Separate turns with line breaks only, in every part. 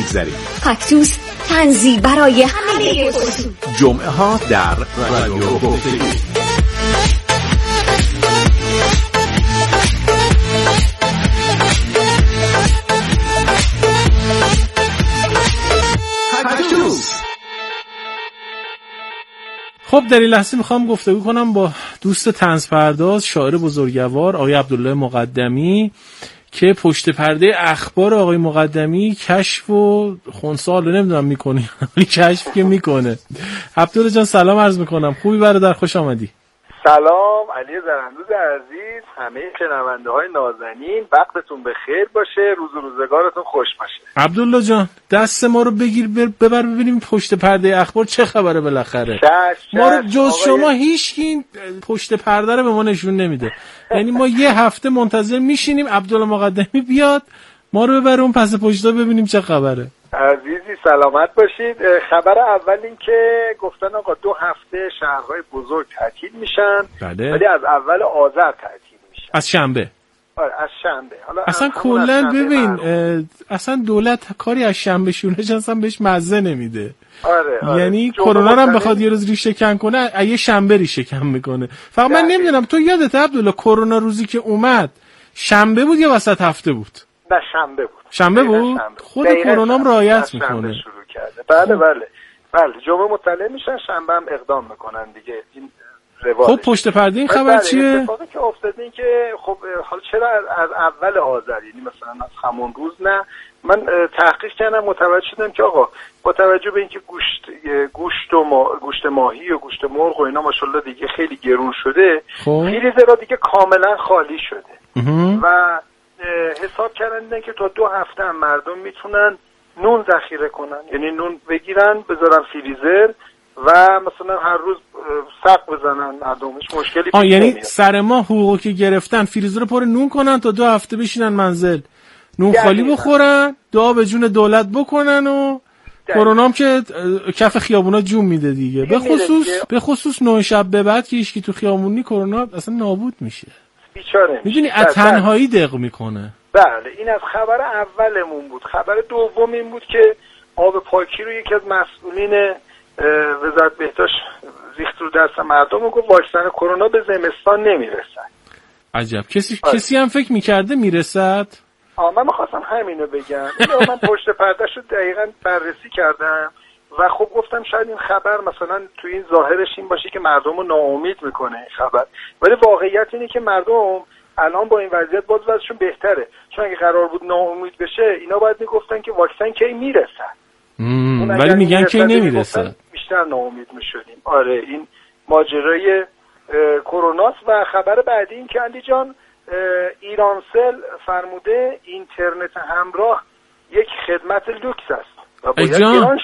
میگذریم.
کاکتوس طنزی برای همه خصوص.
جمعه ها در رادیو گفتگو.
خب در این لحظه میخوام گفتگو کنم با دوست طنزپرداز شاعر بزرگوار آقای عبدالله مقدمی که پشت پرده اخبار آقای مقدمی کشف و خنثی رو نمیدونم میکنه ولی کشف که میکنه. عبدالله جان سلام عرض میکنم. خوبی برادر؟ خوش آمدی.
سلام علی زرندوز عزیز، همه شنونده های نازنین، وقتتون بخیر باشه، روز و روزگارتون خوش باشه.
عبدالله جان دست ما رو بگیر ببر ببینیم پشت پرده اخبار چه خبره بالاخره. ما رو جز شما هیچکی پشت پرده رو به ما نشون نمیده. یعنی ما یه هفته منتظر میشینیم عبدالله مقدمی بیاد ما رو ببره اون پس پشتا ببینیم چه خبره.
عزیزی سلامت باشید. خبر اول این که گفتن آقا 2 هفته شهرهای بزرگ تعطیل میشن.
بله.
ولی از اول آذر تعطیل میشن.
از شنبه.
آره از شنبه. حالا
اصلا کلا ببین اصلا دولت کاری از شنبه شونه اصلا بهش مزه نمیده.
آره.
یعنی کرونا هم بخواد یه روز ریشه کن کنه یه شنبه ریشه کن میکنه. فقط من نمیدونم تو یادت عبدالله کرونا روزی که اومد شنبه بود یا وسط هفته بود؟
نه شنبه بود.
شنبه بود؟ خود کرونا هم رعایت میکنه.
شروع کرده. بله جمعه مطلع میشن، شنبه هم اقدام میکنن دیگه. این رواج.
خب پشت پرده این خبر چیه؟
اتفاقی که افتاده این که خب حالا چرا از اول آذر، یعنی مثلا از همون روز نه. من تحقیق کردم متوجه شدم که آقا با توجه به اینکه گوشت ماهی و گوشت مرغ و اینا ماشاءالله دیگه خیلی گرون شده، فریزرها دیگه کاملا خالی شده و حساب کردن دیدن که تا 2 هفته هم مردم میتونن نون ذخیره کنن، یعنی نون بگیرن بذارن فریزر و مثلا هر روز سقف بزنن مردمش مشکلی پیش
یعنی
نمیاد.
سر ما حقوقی که گرفتن فریزر رو پر نون کنن تا 2 هفته بشینن منزل نون خالی بخورن، دعا به جون دولت بکنن و کرونا هم که کف خیابونا جون میده دیگه. به خصوص 9 شب به بعد که هیچکی تو خیابونی کرونا اصلا نابود میشه.
بیچاره
میدونی از تنهایی دق میکنه.
بله این از خبر اولمون بود. خبر دوم این بود که آب پاکی رو یکی از مسئولین وزارت بهداشت ریخت رو دست مردم و گفت واکسن کرونا به زمستان نمیرسد.
عجب. کسی هم فکر میکرده میرسد؟
من میخواستم همینو بگم. من پشت پرده‌شو دقیقاً بررسی کردم و خب گفتم شاید این خبر مثلا تو این ظاهرش این باشه که مردم رو ناامید میکنه این خبر، ولی واقعیت اینه که مردم الان با این وضعیت باز وضعشون بهتره. چون اگه قرار بود ناامید بشه اینا باید میگفتن که واکسن کی میرسد،
ولی میگن کی نمیرسد،
بیشتر ناامید میشدیم. آره این ماجرای کروناست. و خبر بعدی این که علی جان ایرانسل فرموده اینترنت همراه یک خدمت لوکس است و باید گران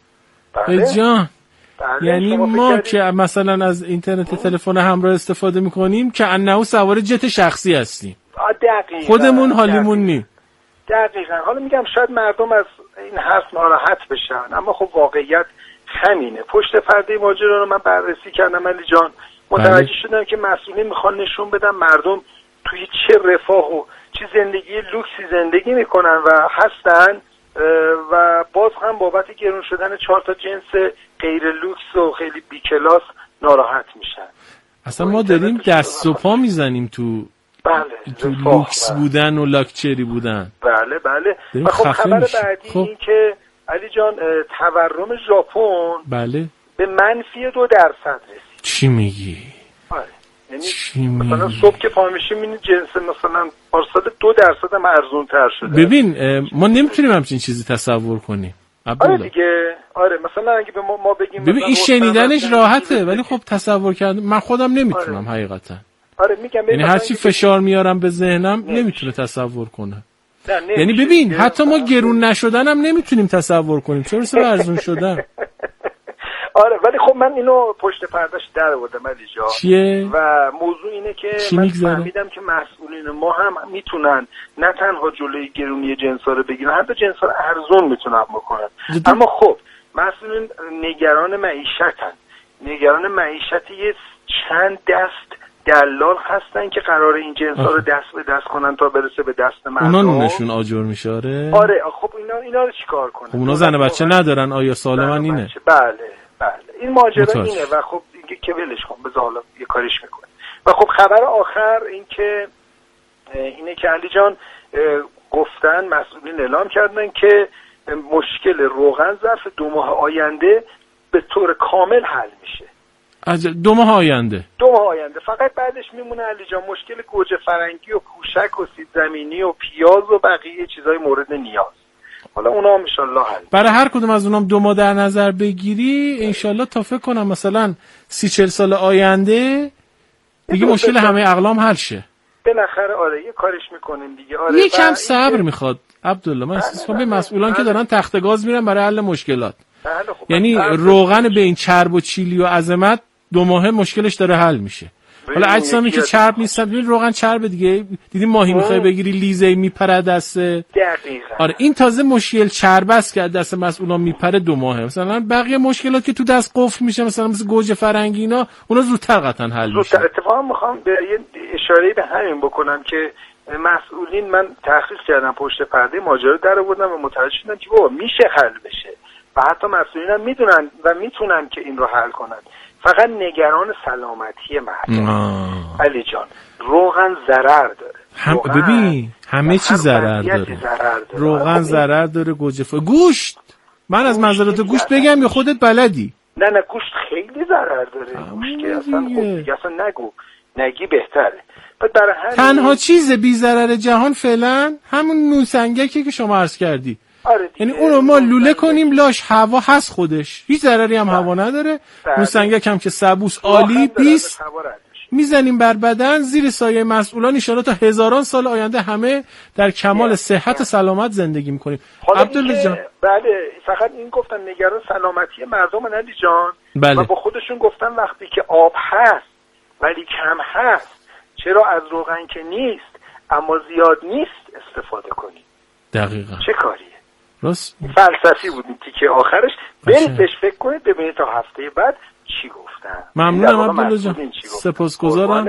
شود.
یعنی ما که مثلا از اینترنت تلفن همراه استفاده میکنیم که انه سوار جت شخصی هستیم.
دقیقاً.
خودمون حالیمون نی.
دقیقاً. حالا میگم شاید مردم از این حرف ناراحت بشن اما خب واقعیت همینه. پشت پرده ماجرا رو من بررسی کردم علی جان، متوجه شدم که مسئولین میخوان نشون بدن مردم توی چه رفاه و چه زندگی لوکسی زندگی میکنن و هستن و باز هم بابت گرون شدن 4 تا جنس غیر لوکس و خیلی بی کلاس ناراحت میشن.
اصلا ما داریم دست و پا میزنیم تو لوکس بودن و لاکچری بودن.
بله. و خب خبر بعدی این که علی جان تورم ژاپن به -2% رسید.
چی میگی؟
یعنی مثلا صبح که پا میشیم این جنس مثلا پارسال 2% هم ارزون تر شده.
ببین ما نمیتونیم همچین چیزی تصور کنیم.
آره دیگه. آره مثلا اگه به ما بگیم
ببین این شنیدنش راحته ولی خب تصور کردن من خودم نمیتونم. حقیقتا
آره میگم
یعنی هرچی فشار میارم به ذهنم نمیتونه تصور کنه. یعنی ببین حتی ما گرون نشدن هم نمیتونیم تصور کنیم چرا به ارزون شدن.
آره ولی خب من اینو پشت پردهش در آوردم علی جان.
چیه؟
و موضوع اینه که من فهمیدم که مسئولین ما هم میتونن نه تنها جلوی گرونی جنس‌ها رو بگیرن، حتی جنس‌ها رو ارزون میتونن بکنن. اما خب مسئولین نگران معیشت یه چند دست دلال هستن که قراره این جنس‌ها رو دست به دست کنن تا برسه به دست مردم.
اونا نونشون آجر میشه. آره
خب اینا رو چیکار کنن؟
خب اونا زن و بچه ندارن، آیا سالمن اینه؟
بله این ماجرا اینه و خب دیگه که ولش کن، بذار حالا یه کاریش میکنه. و خب خبر آخر اینه که علی جان گفتن، مسئولین اعلام کردن که مشکل روغن ظرف 2 ماه آینده به طور کامل حل میشه.
از 2 ماه آینده؟
2 ماه آینده. فقط بعدش میمونه علی جان مشکل گوجه فرنگی و پوشک و سیب زمینی و پیاز و بقیه چیزای مورد نیاز. حالا اونا هم انشالله حل.
برای هر کدوم از اونام 2 ماه در نظر بگیری انشالله تا فکر کنم مثلا 30-40 سال آینده دیگه مشکل همه اقلام حل شه.
بالاخره آره یه کارش میکنیم دیگه.
یکم صبر میخواد عبدالله. من احساس می‌کنم مسئولان که دارن تخت گاز میرن برای حل مشکلات. یعنی روغن به این چرب و چیلی و عظمت 2 ماه مشکلش داره حل میشه. حالا اجسامی که چرب نیستن، ببین روغن چرب دیگه، دیدی ماهی میخوای بگیری لیزه میپره دست.
دقیقاً.
آره این تازه مشکل چرب است که دست مسئولان میپره 2 ماهه. مثلا بقیه مشکلات که تو دست قفل میشه مثلا مثل گوجه فرنگی اینا، اونا زودتر قطعا حل میشه.
اتفاقا میخوام به یه اشاره به همین بکنم که مسئولین، من تحقیق کردم پشت پرده ماجرا در آوردم و متوجه شدم که بابا میشه حل بشه و حتی مسئولین هم میدونن و میتونن که این رو حل کنن. فقط نگران سلامتی مردم. علی جان روغن ضرر داره.
ببین همه چی ضرر داره. روغن ضرر داره، گوشت. من از منظرات گوشت بگم یا خودت بلدی؟
نه گوشت خیلی ضرر داره. گوشت اصلا نگی بهتره.
تنها چیز بی ضرر جهان فعلا همون نون سنگکی که شما عرض کردی. یعنی اونو ما لوله کنیم لاش هوا هست خودش، هیچ ضرری هم هوا نداره. نون سنگک هم که سبوس عالی 20 میزنیم بر بدن زیر سایه مسئولان، ان شاءالله تا هزاران سال آینده همه در کمال صحت و سلامت زندگی میکنیم. عبدالله جان
بله فقط این گفتن نگران سلامتی مردم علی جان.
بله.
و با خودشون گفتن وقتی که آب هست ولی کم هست، چرا از روغن که نیست اما زیاد نیست استفاده کنیم.
دقیقاً.
چه کاریه؟
راست
فلسفی بود این تیکه آخرش. برید بهش فکر کنید ببینید تا هفته بعد چی گفتن.
ممنونم عبدالله جان، سپاسگزارم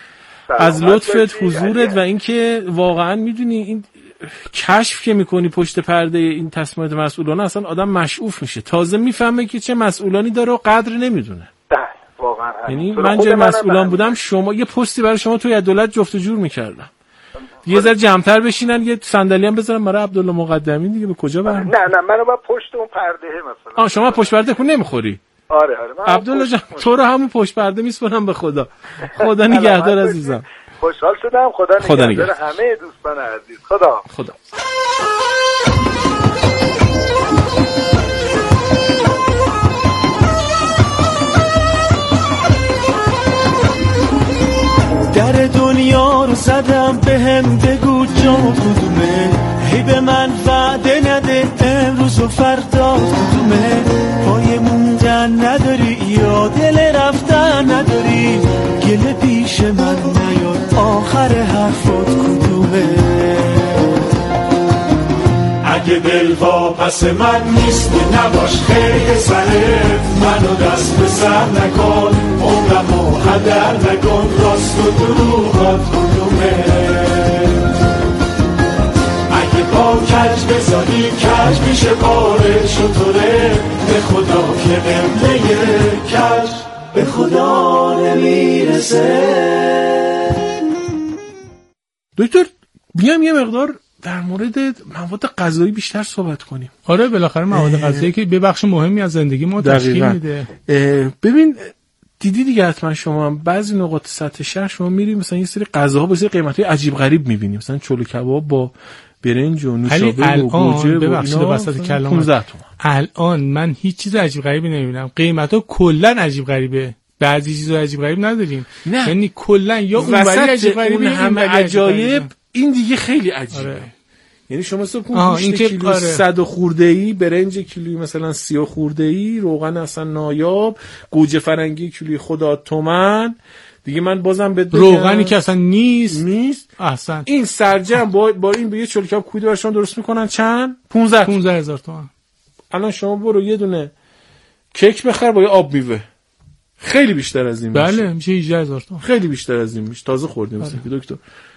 از لطفت، حضورت و اینکه واقعا میدونی این کشف که میکنی پشت پرده این تصمیمات مسئولان اصلا آدم مشعوف میشه، تازه میفهمه که چه مسئولانی داره و قدر نمیدونه.
واقعا
یعنی من جای مسئولان بودم شما یه پستی برای شما توی دولت جفت و جور میکردم. یه ذره جمع‌تر بشینن، یه صندلی هم بذارن برای عبدالله مقدمی دیگه. به کجا برم؟
نه منو با پشت اون پرده مثلا.
شما پشت پرده کو نمیخوری؟
آره
عبدالله جان تو رو همون پشت پرده میسپرم به خدا. خدا نگهدار عزیزم.
خوشحال شدم. خدا نگهدار همه دوستان عزیز. خدا.
در دنیا رو زدم به هم بگو جا کدومه، هی به من وعده نده امروز و فردا کدومه، پای موندن نداری یا دل رفتن نداری، گله پیش من نیاد آخر حرفات کدومه. اگه دل واپس من نیست نباش خیلی سرت، منو دست به سر نکن عمرمو هدر نکن، راست و دروغات کدومه. اگه با کج بزنی کج میشه باره شطوره، به خدا که قبله کج به خدا نمیرسه.
دکتر بیام یه مقدار در مورد مواد غذایی بیشتر صحبت کنیم.
آره بالاخره مواد غذایی که به بخش مهمی از زندگی ما تشکیل میده.
ببین دیدی دیگه حتما شما هم بعضی نقاط سطح شهر شما میری مثلا یه سری غذاها با سری قیمت‌های عجیب غریب می‌بینی، مثلا چلو کباب با برنج و نوشابه و گوجه و اینا وسط کلام 15 تومن.
الان من هیچ چیز عجیب غریبی نمی‌بینم، قیمت‌ها کلاً عجیب غریبه. بعضی چیزا عجیب غریب نداریم، یعنی کلاً یا اونوری عجیب غریبه
همه عجایب این دیگه خیلی عجیبه. آره. یعنی شما صبح گوشت کیلو 100 خورده‌ای، برنج کیلویی مثلا 30 خورده‌ای، روغن اصلا نایاب، گوجه فرنگی کیلویی خدا تومن دیگه. من بازم به
روغنی که اصلا نیست احسن. این
سرجم با این به یه چلو کباب کویده برشون درست میکنن چند 15000
تومان.
الان شما برو یه دونه کیک بخر با یه آب میوه خیلی بیشتر از این میشه.
بله میشه 18000 تومان.
خیلی بیشتر از این میشه. تازه خوردیم مثلا دکتر.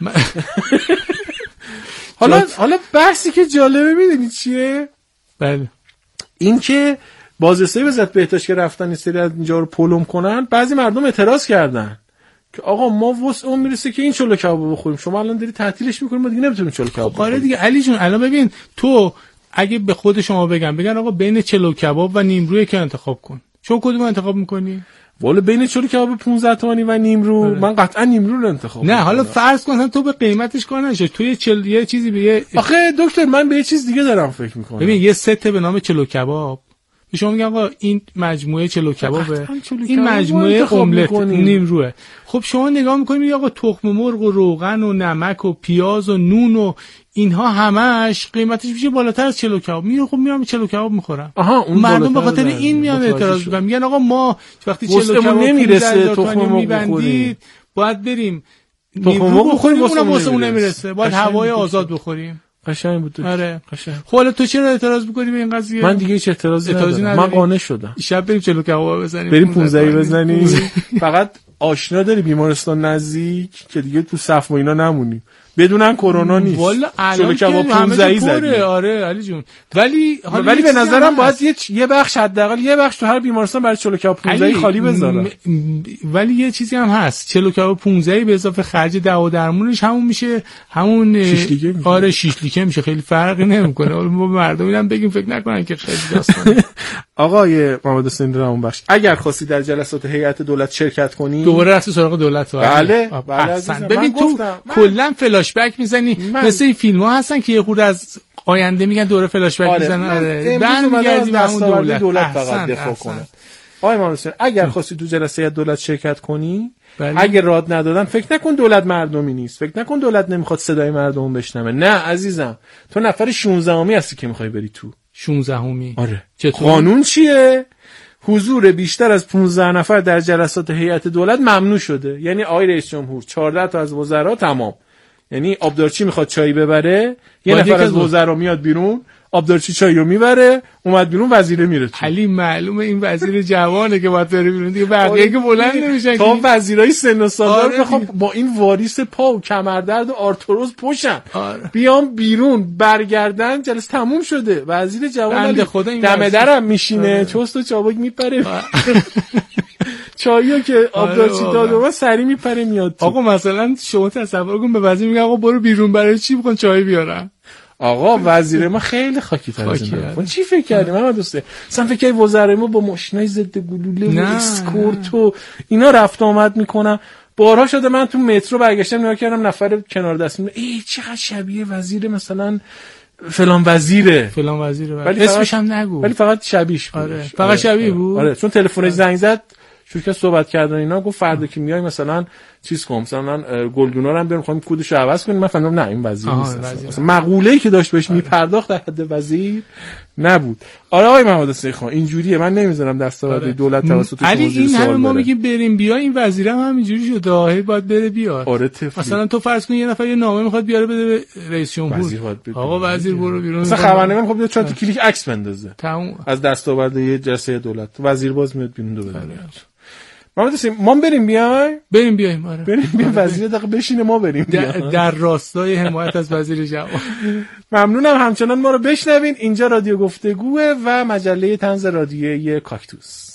حالا بحثی که جالبه میدونی چیه؟
بله
این که بازرسی وزارت بهداشت که رفتن این سری از اینجا رو پلم کنن، بعضی مردم اعتراض کردن که آقا ما وسعمون میرسه که این چلو کباب بخوریم، شما الان داری تعطیلش میکنیم، ما دیگه نمیتونیم چلو کباب بخوریم.
آره دیگه علی جون الان ببین تو اگه به خود شما بگن آقا بین چلو کباب و نیمرویی که انتخاب کن، شما کدوم انتخاب میکنی؟
والا بین چلو کباب 15 تومانی و نیمرو من قطعا نیمرو رو انتخاب
نه حالا فرض کن تو به قیمتش کار نشه، تو یه چیزی به
آخه دکتر من به یه چیز دیگه دارم فکر میکنم.
ببین یه ست به نام چلو کباب به شما میگن آقا این مجموعه چلو کبابه، این مجموعه املت نیمروه. خب شما نگاه میکنید میگه آقا تخم مرغ و روغن و نمک و پیاز و نون و اینها همش قیمتش میشه بالاتر از چلو کباب. میگه خب میام چلو کباب میخورم. مردم به خاطر این میان اعتراض میکنن، میگن آقا ما وقتی چلو کباب
نمیرسه تخم مرغ بخوریم
باید بریم
تخم مرغ بخوریم،
واسه اون نمیرسه، باید هوای آزاد بخوریم.
قشنگ بود.
آره قشنگ. خب تو چرا اعتراض می‌کنی به این قضیه؟
من دیگه هیچ اعتراضی ندارم. من قانع شدم.
شب بریم چلو کباب بزنیم.
بریم 15 بزنیم. فقط آشنا داری بیمارستان نزدیک که دیگه تو صف و اینا نمونیم. بدونن کرونا نیست.
والا
چلو کباب 15 زدیم.
آره علی جون. ولی
به نظرم باید یه بخش حداقل یه بخش تو هر بیمارستان برای چلو کباب 15 خالی بذارن.
ولی یه چیزی هم هست، چلو کباب 15 به اضافه خرج دوا درمونش همون میشه همون آره شیشلیکه میشه، خیلی فرقی نمیکنه. ما مردم اینم بگیم فکر نکنن که خیلی داستانه.
آقای محمد حسین رامون بخش، اگر خواستی در جلسات هیئت دولت شرکت کنی
دوباره رفتی سراغ دولت.
بله
ببین تو کلا فلاش بک میزنی، مثل این فیلم‌ها هستن که یه خورده از آینده میگن دوره فلاش بک میزنن. آره برمیگردیم به همون
دولت فقط دفاع کنه. آقای محمد حسین اگر خواستی تو جلسه دولت شرکت کنی، اگه راد ندادن فکر نکن دولت مردمی نیست، فکر نکن دولت نمیخواد صدای مردم بشنوه. نه عزیزم، تو نفر 16می هستی که میخوای بری تو
16می.
آره قانون چیه؟ حضور بیشتر از 15 نفر در جلسات هیئت دولت ممنوع شده. یعنی آقای رئیس جمهور 14 تا از وزرا تمام، یعنی آبدارچی میخواد چای ببره، یه نفر از وزرا میاد بیرون، آبدارچی چایو میبره، اومد بیرون، وزیره میره تو.
علی معلومه این وزیر جوانه که باید بره بیرون دیگه، بقیه که بلند نمیشن.
تا وزیرای سن و سالار بخوام با این واریس پا و کمردرد و آرتروز پشن بیام بیرون برگردن، جلسه تموم شده. وزیر جوان دم درم میشینه، چست و چابک میپره چایو که آبدارچی داد و سری میپره میاد.
آقا مثلا شما تصور کن به وزیر میگه آقا برو بیرون، برای چی میخوان چای بیارن؟
آقا وزیر ما خیلی خاکی تر از اینه. چی فکر کردیم من دوسته؟ مثلا فکر کردی وزرای ما با ماشینای ضد گلوله و اسکورت و اینا رفت آمد میکنن. بارها شده من تو مترو برگشتم نگاه کردم نفر کنار دست میگه ای چقدر شبیه وزیر مثلا فلان وزیره
ولی اسمش هم نگو،
ولی فقط شبیهش بود.
آره فقط شبیه بود.
آره چون تلفنش زنگ زد شروع کرد صحبت کردن اینا، گفت فردا که میای مثلا چیز کن، مثلا گلدونا رو هم بیارم میخوام کدش رو عوض کنیم. من فهمیدم نه این وزیر نیست، مثلا مقوله‌ای که داشت بهش میپرداخت در حد وزیر نبود. آره آقای محمد حسین خان اینجوریه، من نمیذارم دستاورد دولت توسط
علی این همه ما میگیم بریم بیا، این وزیرم همینجوری شده، هی باید بره بیاد.
آره
مثلا تو فرض کن یه نفر یه نامه میخواد بیاره بده به رئیس جمهور، آقا وزیر برو بیرون،
مثلا خبرنگار خب بیاد چند تا کلیک عکس بندازه
تموم
از دستاورد یه جلسه دولت، وزیر باز میاد بیرون دو بده. محمد حسین ما بریم بیایم.
آره
بریم وزیر دقیقه بشینه ما بریم
در راستای حمایت از وزیر جوان.
ممنونم همچنان ما رو بشنوین. اینجا رادیو گفتگوه و مجله طنز رادیویی کاکتوس.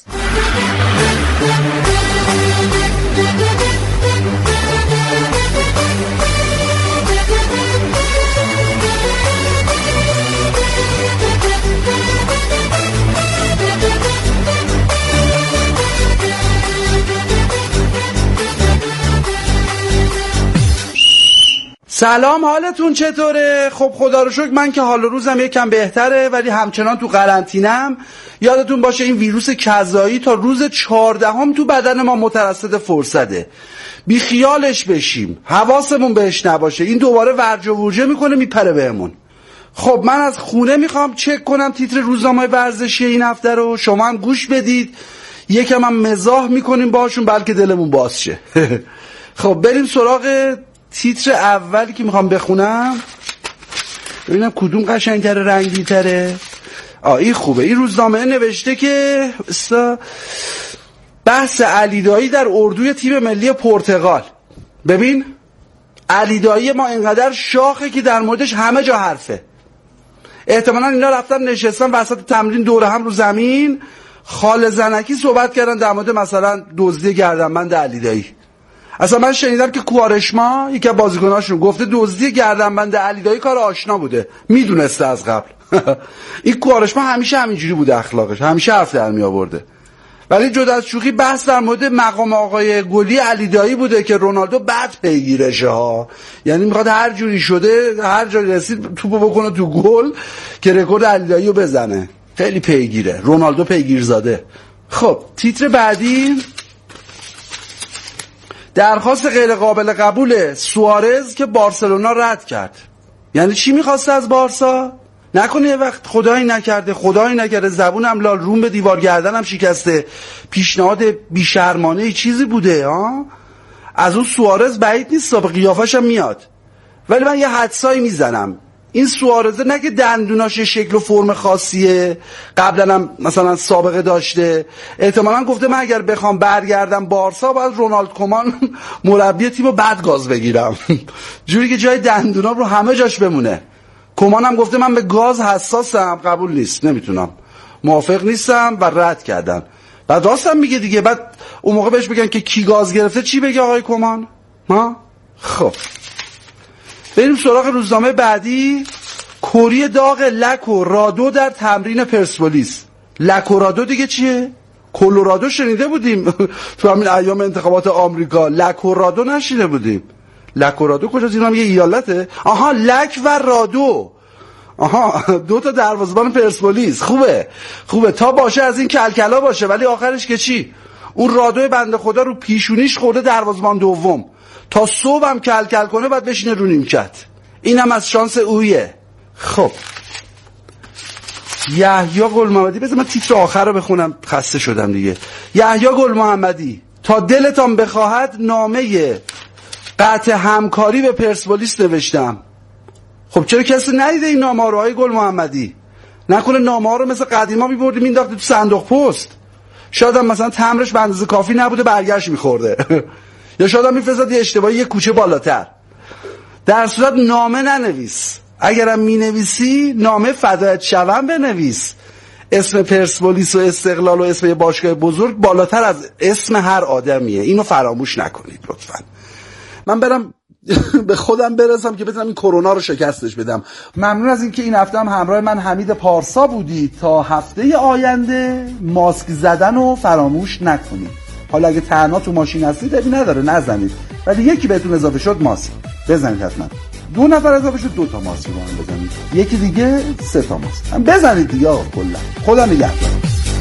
سلام، حالتون چطوره؟ خب خدا رو شکر من که حال و روزم یکم بهتره، ولی همچنان تو قرنطینه‌ام. یادتون باشه این ویروس کذایی تا روز 14 تو بدن ما مترصد فرصته، بی خیالش بشیم، حواسمون بهش نباشه، این دوباره ورج و ورجه میکنه میپره بهمون. خب من از خونه میخوام چک کنم تیتر روزنامه ورزشی این هفته رو، شما هم گوش بدید، یکم هم مزاح میکنیم باشون بلکه دلمون باز شه. خب بریم سراغ تیتر اولی که میخوام بخونم، ببینم کدوم قشنگتره رنگی‌تره. این خوبه. این روزنامه نوشته که بحث علی دایی در اردوی تیم ملی پرتغال. ببین علی دایی ما اینقدر شاخه که در موردش همه جا حرفه. احتمالاً اینا رفتن نشستن وسط تمرین دوره هم رو زمین، خال زنکی صحبت کردن در مورد مثلا دزدی گردنبند علی دایی. اصلا من شنیدم که کوارشما یکی از بازیکناشون گفته دزدی گردنبند علی دایی کار آشنا بوده، میدونسته از قبل. این کوارشما همیشه همینجوری بوده اخلاقش، همیشه حرف در می آورده. ولی جدا از شوخی بحث در مورد مقام آقای گلی علی دایی بوده که رونالدو بد پیگیرشه ها، یعنی میخواد هر جوری شده هر جایی رسید توپو بکنه تو گل که رکورد علی دایی رو بزنه. خیلی پیگیره رونالدو، پیگیرزاده. خب تیتر بعدی، درخواست غیر قابل قبول سوارز که بارسلونا رد کرد. یعنی چی میخواسته از بارسا؟ نکنه یه وقت خدایی نکرده زبونم لال روم به دیوار گردنم شکسته، پیشنهاد بیشرمانه چیزی بوده ها؟ از اون سوارز بعید نیست، به قیافش هم میاد. ولی من یه حدسایی میزنم این سوارزه نه که دندوناش شکل و فرم خاصیه، قبلا هم مثلا سابقه داشته، احتمالاً گفته من اگر بخوام برگردم بارسا باید رونالد کومان مربی تیمو بعد گاز بگیرم جوری که جای دندونام رو همه جاش بمونه. کومان هم گفته من به گاز حساسم، قبول نیست، نمیتونم، موافق نیستم و رد کردن. بعد راستم میگه دیگه. بعد اون موقع بهش بگن که کی گاز گرفته چی بگه آقای کومان؟ ها خب بریم سراغ روزنامه بعدی. کوری داغ لک و رادو در تمرین پرسپولیس. لک و رادو دیگه چیه؟ کلرادو شنیده بودیم تو همین ایام انتخابات آمریکا، لک و رادو نشنیده بودیم. لک و رادو کجاست؟ اینا هم یه ایالته. آها لک و رادو، آها دو تا دروازه‌بان پرسپولیس. خوبه تا باشه از این کلکلا باشه، ولی آخرش که چی؟ اون رادو بنده خدا رو پیشونیش خورده دروازه‌بان دوم، تا صبح هم کلکل کنه بعد بشینه رو نیمکت. اینم از شانس اویه. خب یحیی گل محمدی، بذار من تیتر آخر رو بخونم، خسته شدم دیگه. یحیی گل محمدی، تا دلتان بخواهد نامه قطع همکاری به پرسپولیس نوشتم. خب چرا کسی ندیده این نامه رو های گل محمدی؟ نکنه نامه ها رو مثل قدیما میبردی مینداختی تو صندوق پست؟ شاید هم مثلا تمرش به اندازه کافی نبوده برگشت میخورده یا شاید هم میفرستاد یه اشتباهی یه کوچه بالاتر. در صورت نامه ننویس، اگرم مینویسی نامه فدایت شوم بنویس. اسم پرسپولیس و استقلال و اسم یه باشگاه بزرگ بالاتر از اسم هر آدمیه، اینو فراموش نکنید لطفاً. من برم به خودم برسم که بتونم این کرونا رو شکستش بدم. ممنون از اینکه این هفته هم همراه من حمید پارسا بودید. تا هفته آینده ماسک زدن رو فراموش نکنید. حالا اگه تنها تو ماشین هستید ابی نداره نزنید، ولی یکی بهتون اضافه شد ماسک بزنید حتما. 2 نفر اضافه شد 2 تا ماسک با هم بزنید، یکی دیگه 3 تا ماسک هم بزنید دیگه. آقا کلا خدا نگهدار.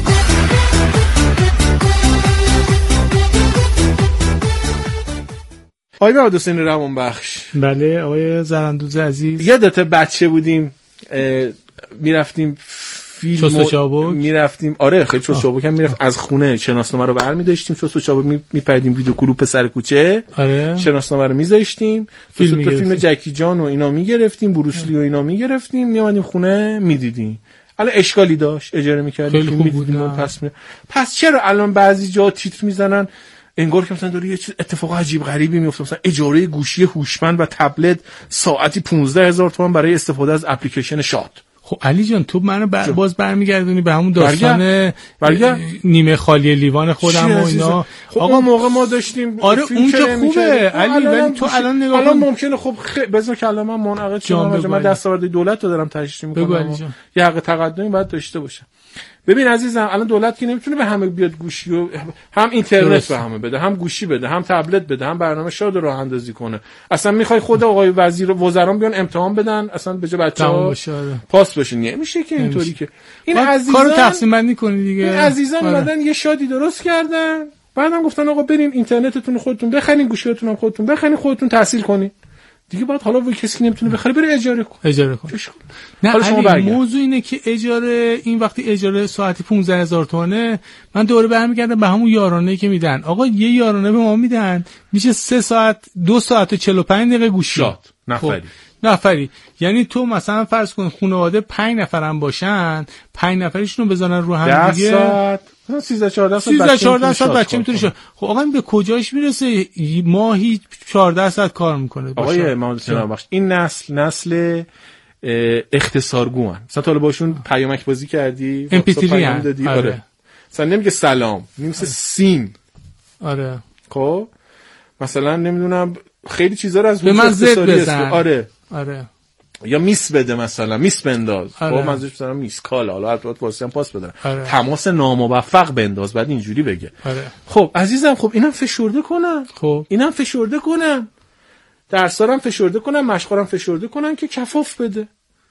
آقای محمد حسین روانبخش.
بله آقای زرندوز عزیز،
یادت بچه بودیم میرفتیم فیلم میرفتیم، آره خیلی چوس چابک هم میرفت، از خونه شناسنامه رو برمی‌داشتیم، چوس چابک میپریدیم ویدیو کلوپ پسر کوچه،
آره
شناسنامه رو میذاشتیم، فیلم جکی جان و اینا میگرفتیم، بروسلی و اینا میگرفتیم، میومدیم خونه میدیدیم. الان اشکالی داشت اجاره میکردیم فیلم میدیدیم پس چرا الان بعضی جا تیتر میزنن انگار که مثلا داره یه چیز اتفاق عجیب غریبی میفته، مثلا اجاره گوشی هوشمند و تبلت ساعتی 15,000 تومان برای استفاده از اپلیکیشن شاد.
خب علی جان تو منو باز برمیگردونی به همون داستان نیمه خالی لیوان خودم و اینا.
خب آقا موقع ما داشتیم
آره اون که خوبه علی، ولی تو الان نگاه
الان ممکنه خب بذار کلمه منعقد شه، من دستاورد دولت رو دارم تشریح میکنم، یه حق تقدمی باید داشته باشه. ببین عزیزم الان دولت که نمیتونه به همه بیاد گوشی و هم اینترنت به همه بده، هم گوشی بده، هم تبلت بده، هم برنامه شاد راه اندازی کنه. اصلا میخوای خود آقای وزیر و وزران بیان امتحان بدن اصلا به جای بچه‌ها پاس بشه؟ نمیشه که اینطوری که این عزیزان
کارو تقسیم بندی کنی دیگه.
این عزیزان اومدن یه شادی درست کردن، بعدم گفتن آقا برین اینترنتتون خودتون بخرین، گوشیاتون هم خودتون بخرین، خودتون تحصیل کنین دیگه. بعد حالا کسی نمیتونه بخره بره اجاره کن.
نه موضوع اینه که اجاره این وقتی اجاره ساعتی 15,000 تومانه، من دوباره برمیگردم به همون یارانه‌ای که میدن. آقا یه یارانه به ما میدن میشه 3 ساعت 2 ساعت و 45 دقیقه گوشی نفری. یعنی تو مثلا فرض کن خانواده 5 نفرم باشن، 5 نفریشون رو بزنن رو هم دیگه
10 ساعت مثلا 13-14 سال بچه
میتونه شه. خب آقا این به کجاش میرسه؟ ماهی 14 ساعت کار میکنه.
آقای محمد حسین بخش، این نسل اختصارگو ان. مثلا تا باشون پیامک بازی کردی،
MP3 دادی.
آره. مثلا نمیگه سلام، نمیشه سین.
آره.
خب مثلا نمیدونم خیلی چیزا رو از
به من زد بزن.
آره.
آره.
یا میس بده، مثلا میس بنداز.
آره.
خب منظورش مثلا میس کال، حالا البته واسه هم پاس بدن.
آره.
تماس ناموفق بنداز، بعد اینجوری بگه.
آره.
خب عزیزم، خب اینم فشرده کنم.
خب
اینم فشرده کنم. درسارم فشرده کنم، مشقارم فشرده کنم که کفاف بده.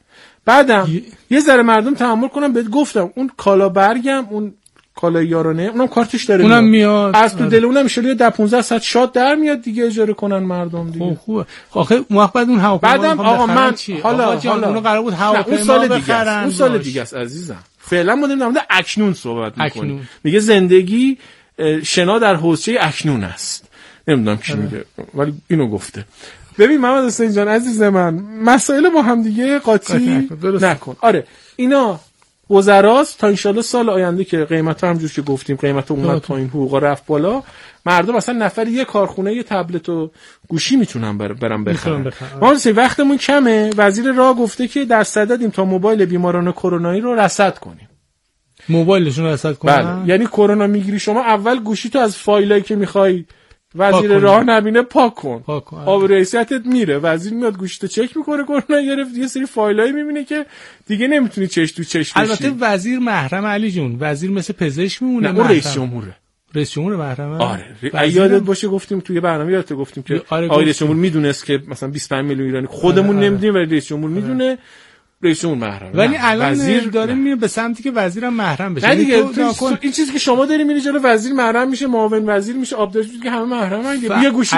بعدم یه ذره مردم تحمل کنم. بهت گفتم اون کالا برگم، اون کالا یارانه، اونم کارتش داره،
اونم میاد
از تو دل اونم میشه 10-15 ساعت شاد در میاد دیگه، اجاره کنن مردم دیگه.
خوبه. آخه موقع بعد اون هواپیما
بعدم آقا من
حالا اون قرار بود هواپیما بخرن.
اون سال دیگه است عزیزم. فعلا ما داریم در اکنون صحبت میکنیم. میگه زندگی شنا در حوضچه اکنون است. نمیدونم کی میگه ولی اینو گفته. ببین محمد حسین جان عزیز من، مسائل با هم دیگه قاطی نکن. آره اینا وزراست تا انشالله سال آینده که قیمتا همونجوری که گفتیم قیمتا اومد پایین، حقوقا رفت بالا، مردم اصلا نفر یه کارخونه یه تبلت و گوشی میتونن برن بخرن. ما وقتمون کمه. وزیر راه گفته که در صددیم تا موبایل بیماران کرونایی رو رصد کنیم.
موبایلشون رو رصد کنن؟
بله. یعنی کرونا میگیری شما اول گوشی تو از فایلایی که میخوای وزیر راه نبینه پاک کن. آب رئیسیتت میره، وزیر میاد گوشیتو چک میکنه، کرونا گرفت، یه سری فایلایی میبینه که دیگه نمیتونی چش تو چش بشی.
البته وزیر محرم علی جون، وزیر مثل پزشک میمونه.
نه رئیس جمهوره.
رئیس جمهور محرمه.
آره یادت باشه گفتیم توی برنامه یادت گفتیم که آقای رئیس جمهور میدونست که مثلا 25 میلیون ایرانی خودمون نمیدونیم ولی رئیس جمهور میدونه. رئیس جمهور محرمه.
ولی الان وزیر داره میره به سمتی که وزیرم محرم بشه.
نه دیگه این چیزی که شما داری میری جلو وزیر محرم میشه، معاون وزیر میشه، آبدارش میشه که همه محرمن دیگه.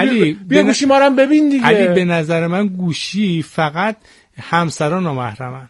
بیا گوشی ما رو هم ببین دیگه.
علی به نظر من گوشی فقط همسران محرمن.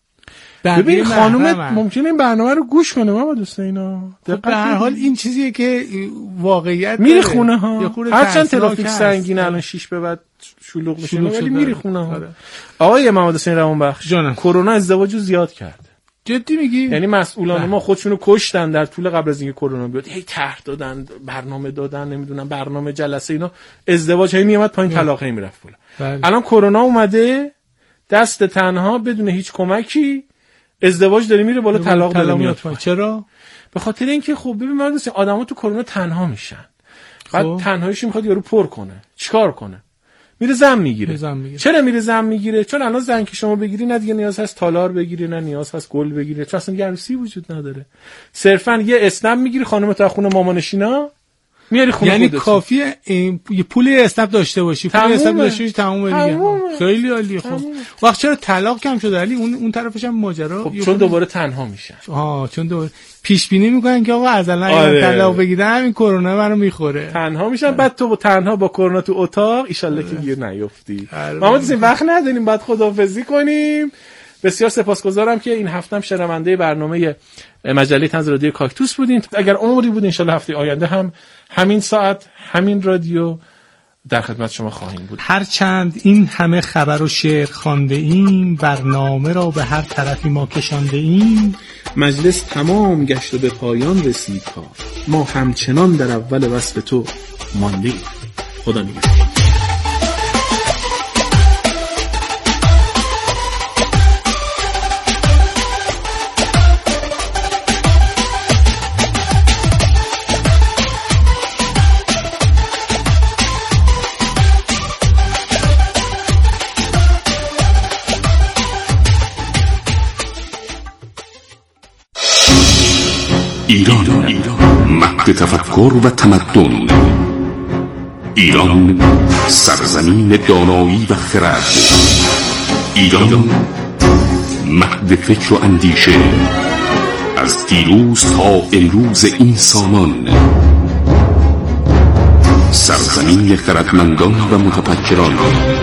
ببین خانومت ممکنه این برنامه رو گوش کنه ما دوست اینا.
به هر حال این چیزیه که واقعیت
میری خونه ها. هرچند ترافیک سنگینه الان 6 به بعد شلوغ میشه ولی میری خونه ها. آقای محمد حسین روانبخش، کرونا ازدواجو زیاد کرد.
جدی میگی؟
یعنی مسئولان ما خودشونو کشتن در طول قبل از اینکه کرونا بیاد. هی طرح دادن، برنامه دادن، نمیدونم برنامه جلسه اینا، ازدواج هی میومد پایین، طلاق هی میرفت بالا. الان کرونا اومده دست تنها بدون هیچ کمکی ازدواج داره میره بالا، طلاق داره میاد.
چرا؟
به خاطر اینکه خب ببین مرد آدما تو کرونا تنها میشن. بعد تنهاییش میخواد یارو پر کنه. چیکار کنه؟ میره زن میگیره. چرا میره زن میگیره؟ چون الان زن که شما بگیری نه دیگه نیاز هست تالار بگیری، نه نیاز هست گل بگیری، چون اصلا عروسی وجود نداره. صرفا یه اسنپ میگیری خانم تا خونه مامانشینا میاری خونه
یعنی
خودت.
کافیه یه پول اسنپ داشته باشی، پول اسنپ داشته باشی تمومه دیگه. خیلی عالیه. خب وقت چرا طلاق کم شده علی؟ اون طرفش هم ماجرا.
خب چون دوباره تنها میشن.
چون دوباره پیش بینی میکنن که آقا از الان طلاق بگیرن همین کرونا منو میخوره.
تنها میشن. بعد تو تنها با کرونا تو اتاق ان شاءالله که گیر نیافتی. محمد این وقت نداریم، بعد خداحافظی کنیم. بسیار سپاسگزارم که این هفتم شنونده برنامه مجله طنز رادیو کاکتوس بودین. اگر عمری بود ان شاءالله هفته آینده هم همین ساعت همین رادیو در خدمت شما خواهیم بود.
هرچند این همه خبر و شعر خوانده ایم، برنامه را به هر طرفی ما کشانده ایم،
مجلس تمام گشت و به پایان رسید کار، ما همچنان در اول وصف تو مانده ایم. خدا نگهدار.
ایران مهد تفکر و تمدن، ایران سرزمین دانایی و خرد، ایران مهد فکر و اندیشه، از دیروز تا امروز انسانان، سرزمین خردمندان و متفکران،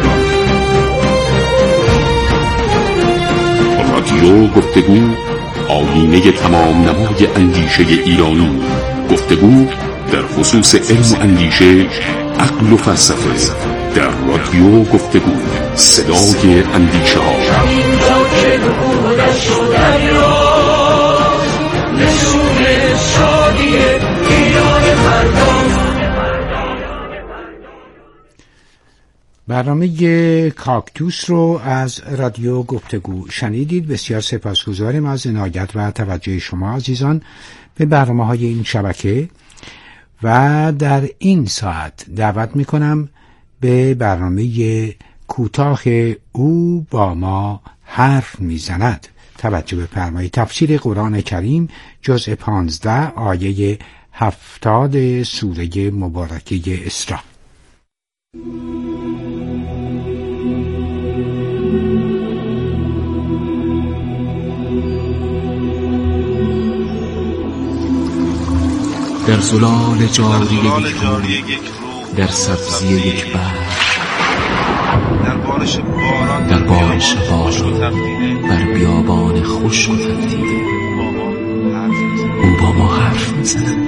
رادیو گفتگو، آیینه تمام نمای اندیشه ایرانی، گفتگو در خصوص علم و اندیشه، عقل و فلسفه، در رادیو گفتگو، صدای اندیشه ها. نشون شاد
برنامه کاکتوس رو از رادیو گفتگو شنیدید. بسیار سپاسگزاریم از عنایت و توجه شما عزیزان به برنامه‌های این شبکه و در این ساعت دعوت می‌کنم به برنامه کوتاه او با ما حرف میزند. توجه بفرمایید. تفسیر قرآن کریم جزء 15 آیه 70 سوره مبارکه اسراء.
در زلال جاری یک رو، در سبزی یک بحر، در بارش باران، بر بیابان خشک و تفدیده، او با ما حرف میزند.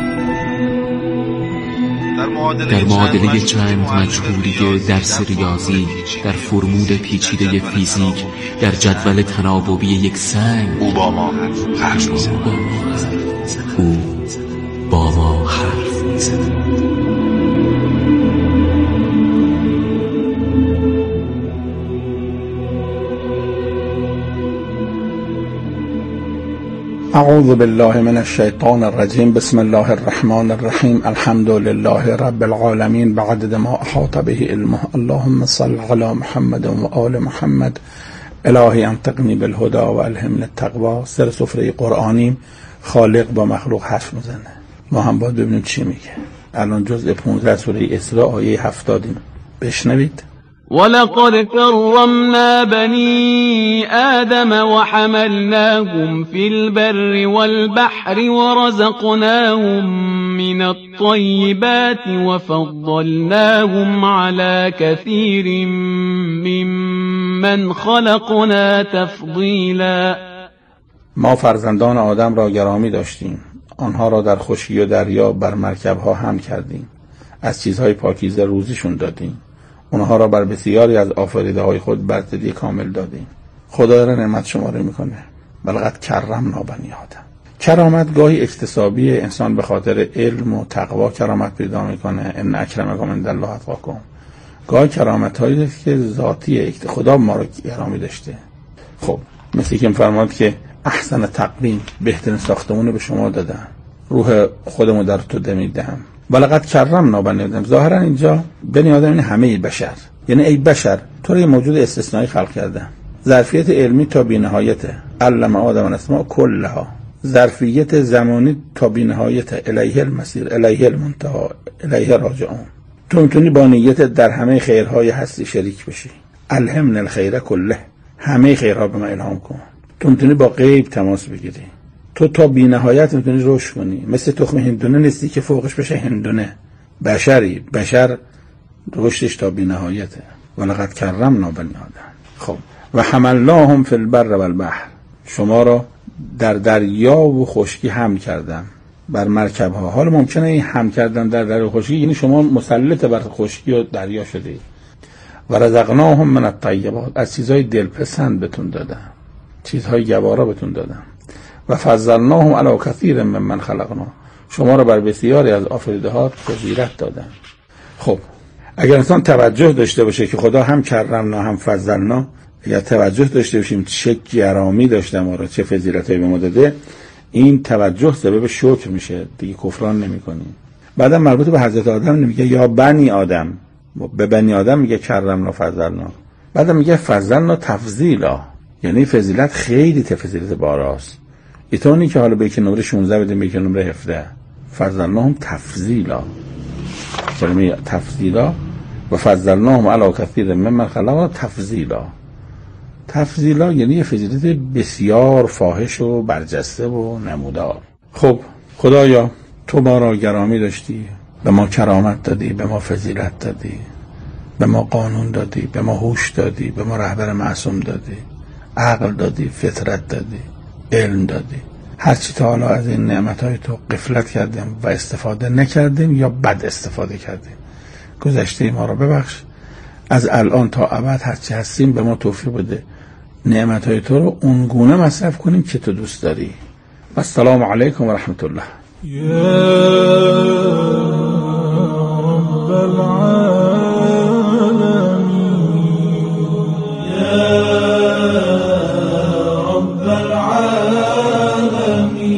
در معادله چند مجهولی درس ریاضی، در فرمول پیچیده فیزیک، در جدول تناوبی یک سنگ، او با ما حرف میزند. او با ما حرف میزند.
اعوذ بالله من الشیطان الرجیم. بسم الله الرحمن الرحیم. الحمد لله رب العالمین بعدد ما احاط به علمه. اللهم صل علی محمد و آل محمد. الهی انطقنی بالهدى و الهمنی التقوی. سر سفره قرآنی خالق با مخلوق حرف میزنه. ما هم باید ببینیم چی میگه. الان جزء 15 سوره اسراء آیه 70 بشنوید.
ولقد كرمنا بني آدم وحملناهم في البر والبحر ورزقناهم من الطيبات وفضلناهم على كثير ممن خلقنا تفضيلا.
ما فرزندان آدم را گرامی داشتیم، آنها را در خشکی و دریا بر مرکبها حمل کردیم، از چیزهای پاکیزه روزیشون دادیم، اونها را بر بسیاری از آفریده های خود برتری کامل دادیم. خدا را نعمت شماری میکنه. ولقد کرمنا بنی آدم. کرامت گاهی اکتسابی، انسان به خاطر علم و تقوا کرامت پیدا میکنه. ان اکرمکم عند الله اتقاکم. گاهی کرامت هایی که ذاتیه، خدا ما را گرامی داشته. خب مثل که فرمود که احسن تقویم، بهترین ساختمون به شما دادم، روح خودمو در تو دمیدم. ولقد کرمنا بنی آدم. ظاهرا اینجا بنی آدم یعنی همه بشر، یعنی ای بشر تو رو یه موجود استثنایی خلق کردم. ظرفیت علمی تا بی‌نهایته. علم آدم الاسماء کلها. ظرفیت زمانی تا بی‌نهایته. الیه المصیر، الیه المنتهی، الیه راجعون. تو میتونی با نیت در همه خیرهای هستی شریک بشی. الهمنا الخیر کله. همه خیرها به من الهام کن. تو میتونی با غیب تماس بگیری. تو تا بی نهایت میتونی رشد کنی. مثل تخم هندونه نیستی که فوقش بشه هندونه. بشری، بشر رشدش تا بی نهایته. ولقد کرمنا بنی آدم. خب و حملناهم فی البر و البحر. شما را در دریا و خشکی حمل کردم، بر مرکب ها. حالا ممکنه این حمل کردن در دریا و خشکی یعنی شما مسلط بر خشکی و دریا شدی. و رزقناهم من الطیبات. از چیزهای دلپسند بهتون دادم، چیزهای گوارا بهتون دادم. و فضلناهم علی کثیر ممن خلقنا. شما را بر بسیاری از آفریده ها فضیلت دادم. خب اگر انسان توجه داشته باشه که خدا هم کرمنا هم فضلنا، یا توجه داشته باشیم چه گرامی داشته ما را، چه فضیلتایی به ما داده، این توجه سبب شکر میشه، دیگه کفران نمی‌کنیم. بعدا مربوط به حضرت آدم نمیگه یا بنی آدم، به بنی آدم میگه کرمنا فضلنا. بعدا میگه فضلنا تفضیلا، یعنی فضیلت خیلی فضیلت باراست. ایتونی که حالا به یک نمره 16 بدیم، به یک نمره 17. فضلناهم تفضیلا، کلمه تفضیلا. و فضلناهم علی کثیر ممن خلقنا تفضیلا. تفضیلا یعنی یه فضیلت بسیار فاحش و برجسته و نمودار. خب خدایا تو ما را گرامی داشتی، به ما کرامت دادی، به ما فضیلت دادی، به ما قانون دادی، به ما هوش دادی، به ما رهبر معصوم دادی، عقل دادی، فطرت دادی، علم دادی. هر چی تا حالا از این نعمتهای تو غفلت کردیم و استفاده نکردیم یا بد استفاده کردیم، گذشته ما رو ببخش. از الان تا ابد هر چی هستیم به ما توفیق بده نعمتهای تو رو اونگونه مصرف کنیم که تو دوست داری. السلام علیکم و رحمت الله.